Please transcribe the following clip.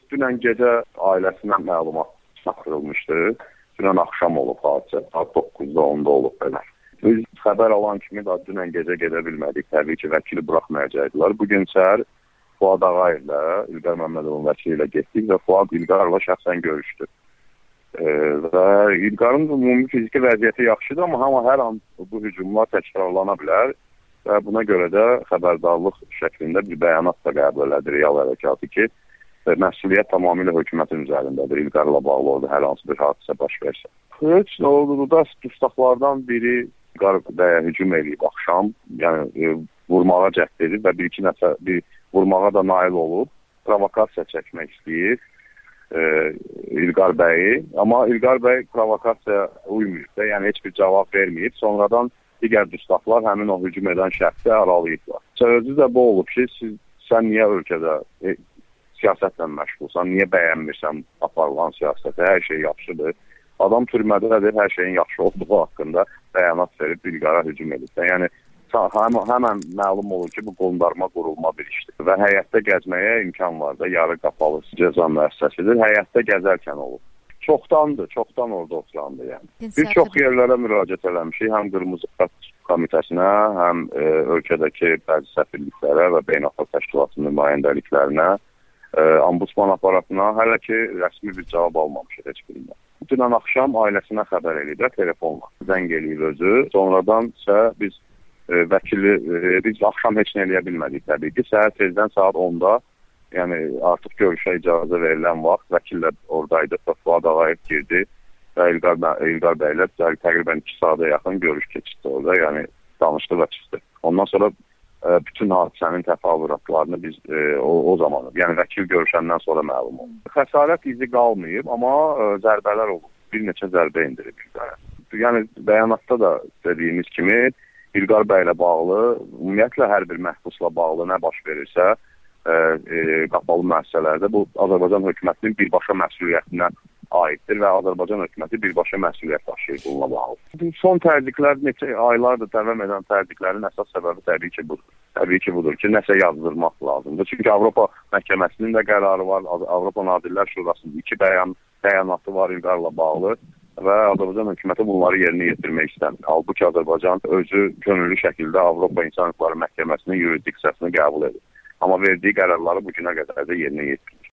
dünən gecə ailəsinə məlumat çatdırılmışdı. Dünən axşam olub hadisə, saat 9-da 10-da olub belə. Biz xəbər alan kimi da dünən gecə gedə bilmədik. Təbii ki, vəkili buraxmayacaqdılar. Bugün səhər Fuad Ağayevlə, İlqar Məmmədovun vəkili ilə getdik və Fuad İlqarla şəxsən görüşdü. Və İlqarın ümumi fiziki vəziyyəti yaxşıdır, amma hər an bu hücumlar təkrarlana bilər və buna görə də xəbərdarlıq şəklində bir bəyanat da qəbul elədi real hərəkatı ki, məsuliyyət tamamilə hökumətin üzərindədir. İlqarla bağlı oldu hər hansı bir hadisə baş versə. Heç nə oldu da dustaqlardan biri İlqar bəyə hücum edib axşam, yəni vurmağa cəhd edib və bir-iki nəfər vurmağa da nail olub, provokasiya çəkmək istəyir İlqar bəyi, amma İlqar bəy provokasiyaya uymuyub da, yəni heç bir cavab verməyib. Sonradan digər dustaqlar həmin o hücum edən şəxsi aralayıblar. Sözü də bu olub ki, sən niyə ölkədə siyasətlə məşğulsan, niyə bəyənmirsən aparılan siyasətə, hər şey yaxşıdır. Adam türmədədir, hər şeyin yaxşı olduğu haqqında bəyanat verib İlqara hücum edib. Yəni, həmən məlum olur ki, bu qondarma qurulma bir işdir. Və həyətdə gəzməyə imkan var da, yarı qapalı cəza müəssisəsidir. Həyətdə gəzərkən olur. Çoxdan orada oturandı yəni. Bir çox yerlərə müraciət eləmişik, həm Qırmızı Xətt Komitəsinə, həm ölkədəki bəzi səfirliklərə və beynəlxalq təşkilatın nümayəndəliklərinə, Ombudsman aparatına, hələ ki, rəsmi bir cavab almamışıq heç birindən. Dünən axşam ailəsinə xəbər eləyib, telefonla zəng eləyib özü. Sonradan isə biz biz axşam heç nə eləyə bilmədik təbii ki. Səhər tezdən saat 10-da, yəni artıq görüşə icazə verilən vaxt, vəkillə oradaydı, Fuad Ağayev girdi və İlqar bəylə təqribən 2 saata yaxın görüş keçirdi orada, yəni danışdı və çıxdı. Ondan sonra bütün hadisənin təfavüratlarını biz o zaman, yəni vəkil görüşəndən sonra məlum oldu. Xəsarət izi qalmayıb, amma zərbələr olub. Bir neçə zərbə indirib İlqara. Yəni bəyanatda da dediyimiz kimi İlqar bəylə bağlı, ümumiyyətlə hər bir məhbusla bağlı nə baş verirsə, qapalı müəssisələrdə bu Azərbaycan hökumətinin birbaşa məsuliyyətinə aiddir və Azərbaycan hökuməti birbaşa məsuliyyət daşıyır bununla bağlı. Son təzyiqlər, neçə aylardır davam edən təzyiqlərin əsas səbəbi təbii ki budur. Təbii ki budur ki, nəsə yazdırmaq lazımdır. Çünki Avropa məhkəməsinin də qərarı var, Avropa Nazirlər Şurasının 2 bəyanatı var İlqarla bağlı və Azərbaycan hökuməti bunları yerinə yetirmək istəmir. Halbuki Azərbaycan özü könüllü şəkildə Avropa İnsan Hüquqları Məhkəməsinin yurisdiksiyasını qəbul edir. Amma verdiyi qərarları bugünə qədər də yerinə yetirmir.